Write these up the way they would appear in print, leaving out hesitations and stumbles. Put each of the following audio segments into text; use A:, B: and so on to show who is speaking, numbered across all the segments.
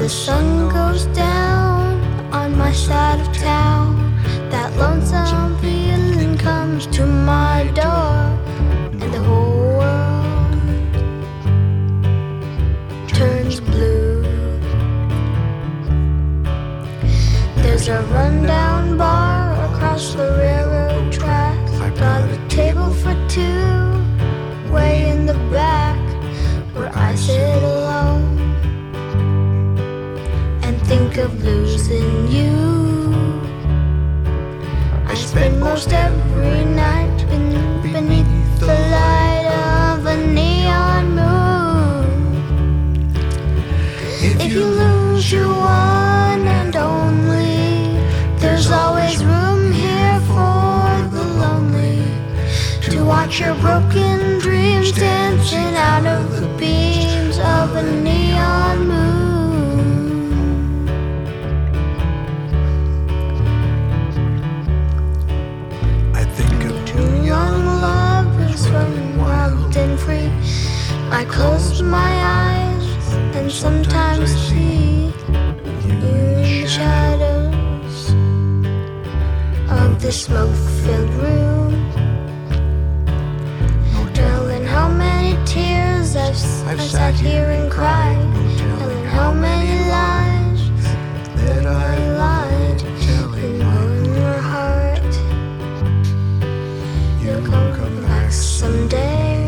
A: the sun goes down on my side of town, that lonesome feeling comes to my door, and the whole world turns blue. There's a rundown bar across the railroad tracks. Got a table for two way in the back, where I sit alone and think of losing you. I spend most every night beneath the light of a neon moon. If you lose your one and only, there's always room here for the lonely to watch your broken dreams dancing out of the beams of a neon moon.
B: I think of two young
A: lovers running wild and free. I close my eyes and sometimes see you in shadows of the smoke-filled room. Telling how many tears I've sat here and cried, telling how many lies that I lied, telling in your heart you'll come back someday.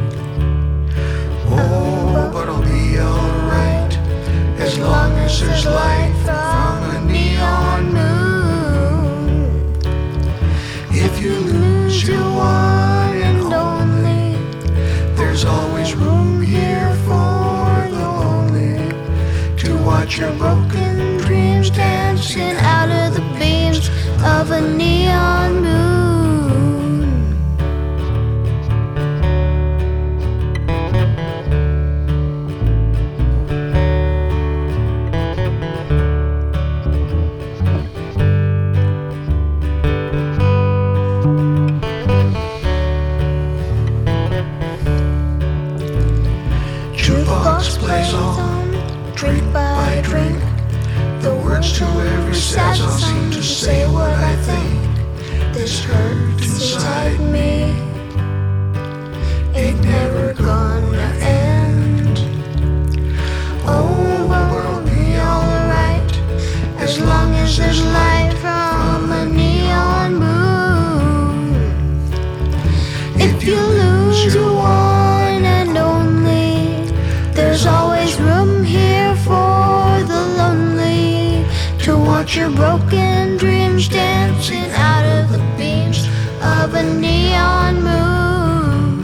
B: Oh, but I'll be alright as long as there's light from a neon moon. If you lose your one and only, there's always room here for the lonely to watch your broken dreams dancing
A: Out of the beams of a neon moon.
B: Jukebox plays on, drink by drink. The words to every sad song seem to say what I think. This hurt inside me ain't never gonna end. Oh, but we'll be alright as long as there's light from a neon moon. If you lose your one and only, there's always room here for the lonely to watch your broken dreams dancing out of the beams of a neon moon.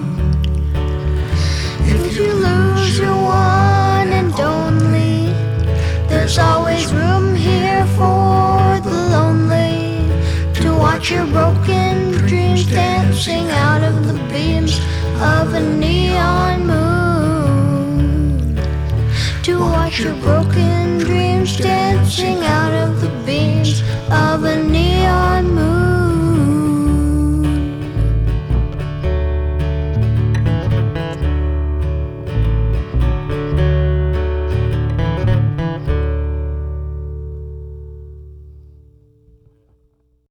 B: If you lose your one and only, there's always room here for the lonely to watch your broken dreams dancing out of the beams of a neon moon. To watch your broken dreams dancing out of the beams of a neon